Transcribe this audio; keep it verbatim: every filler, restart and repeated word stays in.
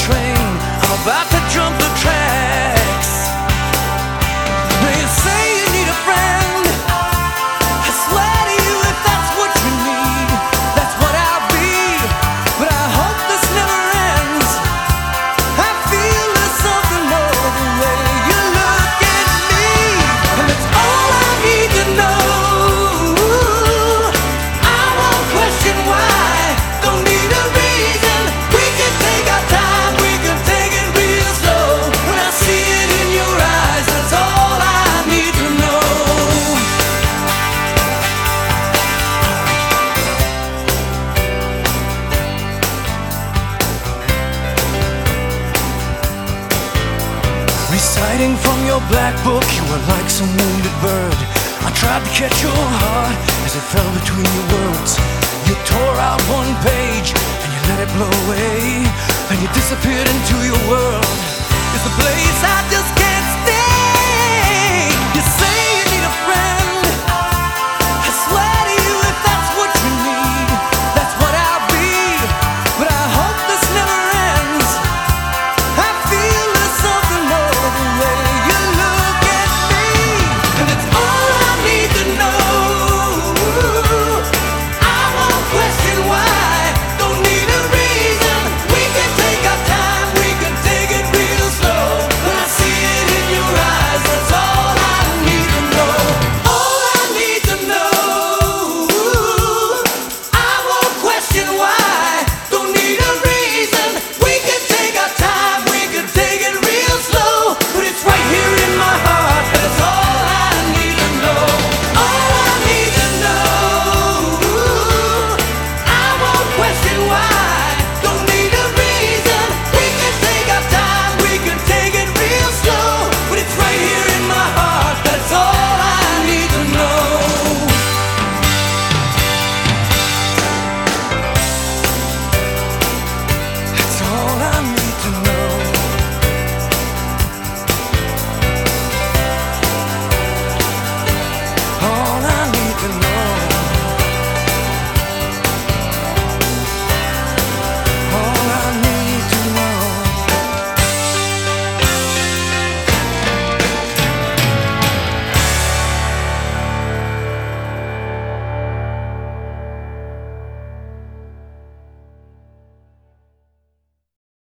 train, I'm about to jump the tracks. Now you say you need a friend, I swear to you if that's what you need, that's what I'll be. But I hope this never ends. I feel there's something more the way you look at me, and it's all I need to know. I won't question why, don't need a reason. We can take our time, we can take it real slow. When I see it in your eyes, that's all I need to know. Reciting from your black book, you were like some wounded bird. I tried to catch your heart as it fell between your words. You tore out one page and you let it blow away, and you disappeared into